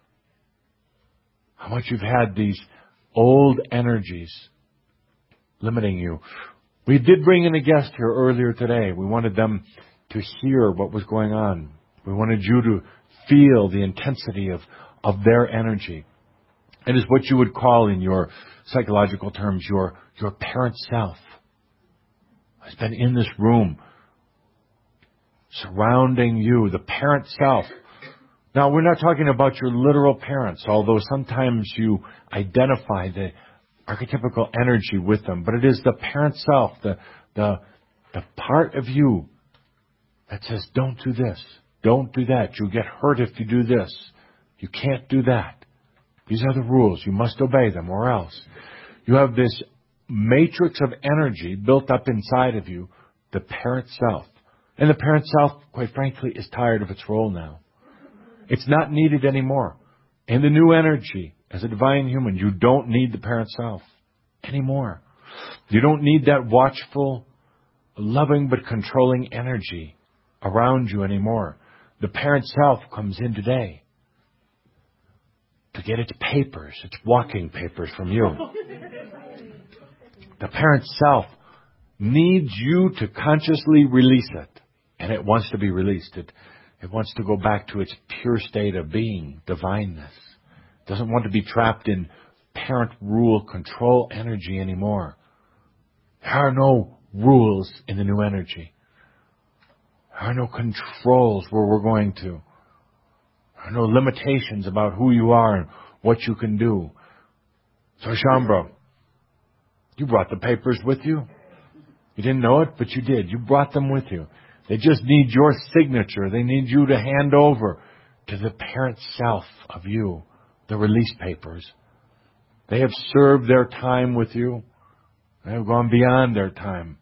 how much you've had these old energies limiting you. We did bring in a guest here earlier today. We wanted them to hear what was going on. We wanted you to feel the intensity of, of their energy. It is what you would call in your psychological terms your, your parent self. Has been in this room, surrounding you, the parent self. Now, we're not talking about your literal parents, although sometimes you identify the archetypical energy with them. But it is the parent self, the, the, the part of you that says, don't do this, don't do that. You'll get hurt if you do this. You can't do that. These are the rules. You must obey them or else. You have this matrix of energy built up inside of you, the parent self. And the parent self, quite frankly, is tired of its role now. It's not needed anymore. In the new energy, as a divine human, you don't need the parent self anymore. You don't need that watchful, loving but controlling energy around you anymore. The parent self comes in today to get its papers, its walking papers from you. The parent self needs you to consciously release it. And it wants to be released. It, it wants to go back to its pure state of being, divineness. It doesn't want to be trapped in parent rule, control energy anymore. There are no rules in the new energy. There are no controls where we're going to. There are no limitations about who you are and what you can do. So Shambhala, you brought the papers with you. You didn't know it, but you did. You brought them with you. They just need your signature. They need you to hand over to the parent self of you the release papers. They have served their time with you. They have gone beyond their time.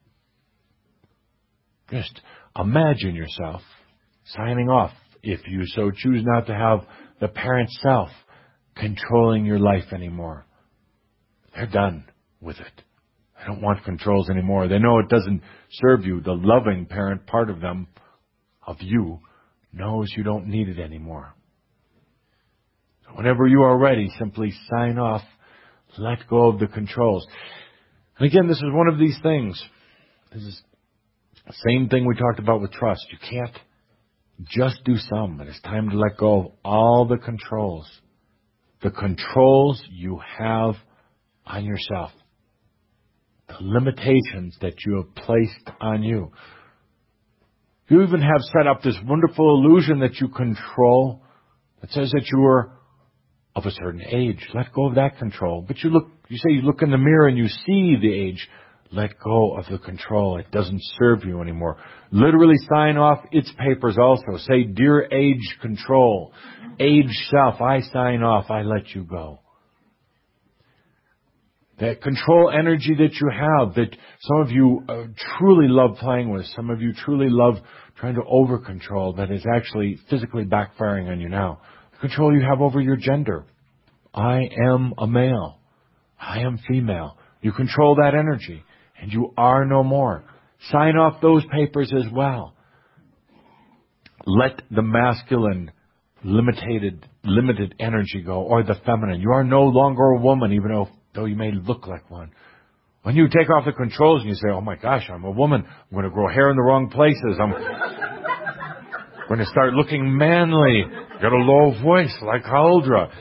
Just imagine yourself signing off if you so choose not to have the parent self controlling your life anymore. They're done with it. They don't want controls anymore. They know it doesn't serve you. The loving parent part of them, of you, knows you don't need it anymore. So whenever you are ready, simply sign off. Let go of the controls. And again, this is one of these things. This is the same thing we talked about with trust. You can't just do some. It is time to let go of all the controls. The controls you have on yourself. The limitations that you have placed on you. You even have set up this wonderful illusion that you control that says that you are of a certain age. Let go of that control. But you look, you say you look in the mirror and you see the age. Let go of the control. It doesn't serve you anymore. Literally sign off its papers also. Say, dear age control, age self, I sign off, I let you go. That control energy that you have, that some of you uh, truly love playing with, some of you truly love trying to over-control, that is actually physically backfiring on you now. The control you have over your gender. I am a male. I am female. You control that energy, and you are no more. Sign off those papers as well. Let the masculine, limited, limited energy go, or the feminine. You are no longer a woman, even though though you may look like one. When you take off the controls and you say, oh my gosh, I'm a woman, I'm going to grow hair in the wrong places, I'm going to start looking manly, got a low voice like Haldra.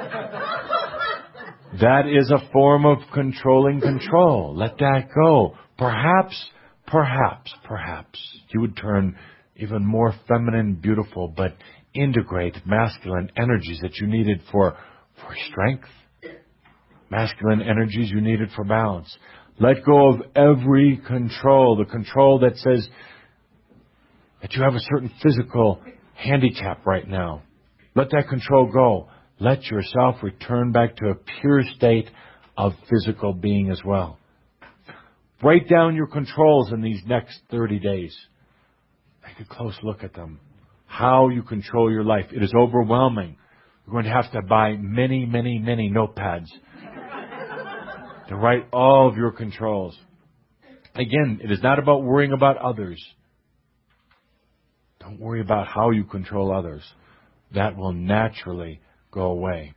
That is a form of controlling control. Let that go. Perhaps, perhaps, perhaps you would turn even more feminine, beautiful, but integrate masculine energies that you needed for, for strength. Masculine energies you needed for balance. Let go of every control. The control that says that you have a certain physical handicap right now. Let that control go. Let yourself return back to a pure state of physical being as well. Write down your controls in these next thirty days. Take a close look at them. How you control your life. It is overwhelming. You're going to have to buy many, many, many notepads to write all of your controls. Again, it is not about worrying about others. Don't worry about how you control others. That will naturally go away.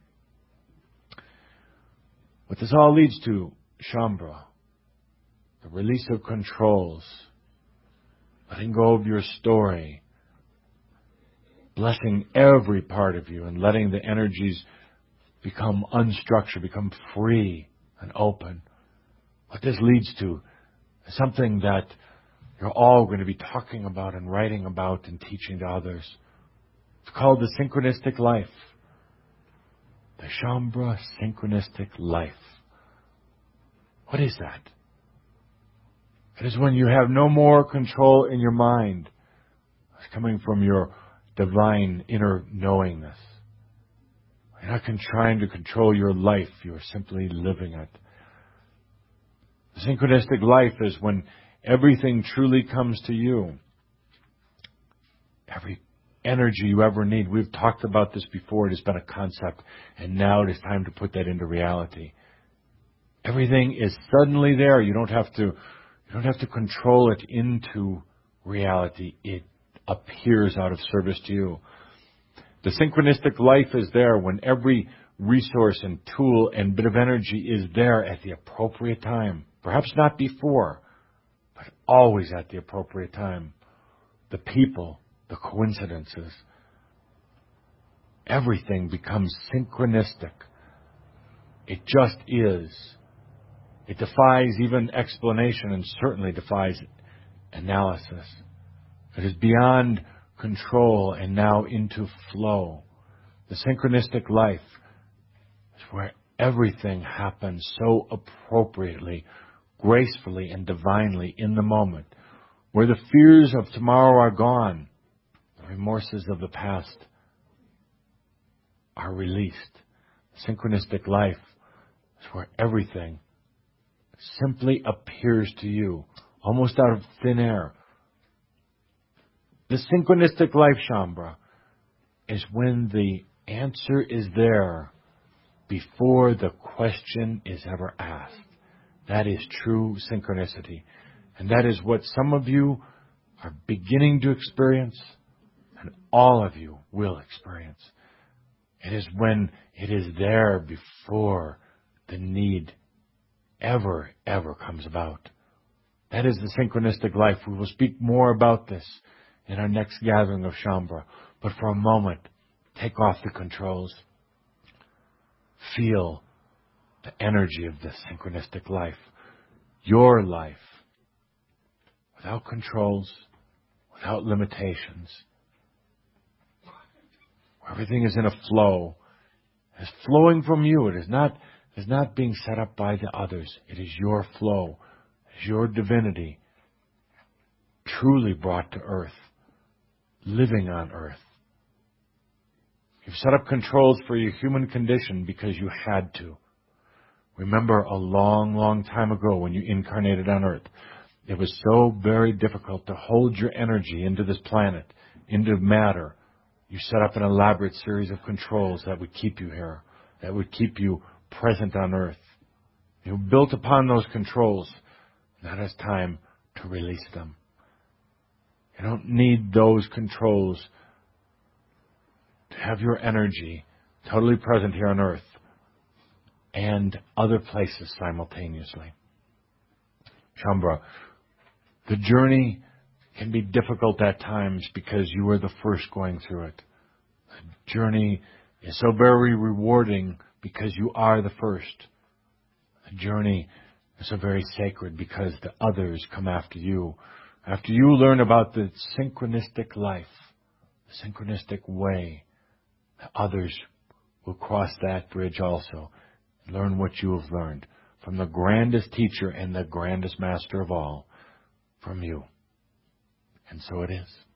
What this all leads to, Shaumbra, the release of controls, letting go of your story, blessing every part of you and letting the energies become unstructured, become free and open. What this leads to is something that you're all going to be talking about and writing about and teaching to others. It's called the synchronistic life. The Shaumbra synchronistic life. What is that? It is when you have no more control in your mind. It's coming from your divine inner knowingness. You're not trying to control your life. You're simply living it. The synchronistic life is when everything truly comes to you. Every energy you ever need. We've talked about this before. It has been a concept. And now it is time to put that into reality. Everything is suddenly there. You don't have to, you don't have to control it into reality. It appears out of service to you. The synchronistic life is there when every resource and tool and bit of energy is there at the appropriate time. Perhaps not before, but always at the appropriate time. The people, the coincidences, everything becomes synchronistic. It just is. It defies even explanation and certainly defies analysis. It is beyond control and now into flow. The synchronistic life is where everything happens so appropriately, gracefully and divinely in the moment, where the fears of tomorrow are gone, the remorses of the past are released. Synchronistic life is where everything simply appears to you, almost out of thin air. The synchronistic life, Shaumbra, is when the answer is there before the question is ever asked. That is true synchronicity. And that is what some of you are beginning to experience, and all of you will experience. It is when it is there before the need ever, ever comes about. That is the synchronistic life. We will speak more about this in our next gathering of Shaumbra. But for a moment, take off the controls. Feel the energy of this synchronistic life. Your life. Without controls, without limitations. Everything is in a flow. It is flowing from you. It is not, it is not being set up by the others. It is your flow. It is your divinity truly brought to earth, living on earth. You've set up controls for your human condition because you had to. Remember a long, long time ago when you incarnated on earth, it was so very difficult to hold your energy into this planet, into matter. You set up an elaborate series of controls that would keep you here, that would keep you present on earth. You built upon those controls. Now it's time to release them. You don't need those controls to have your energy totally present here on earth and other places simultaneously. Shaumbra, the journey can be difficult at times because you are the first going through it. The journey is so very rewarding because you are the first. The journey is so very sacred because the others come after you. After you learn about the synchronistic life, the synchronistic way, the others will cross that bridge also and learn what you have learned from the grandest teacher and the grandest master of all, from you. And so it is.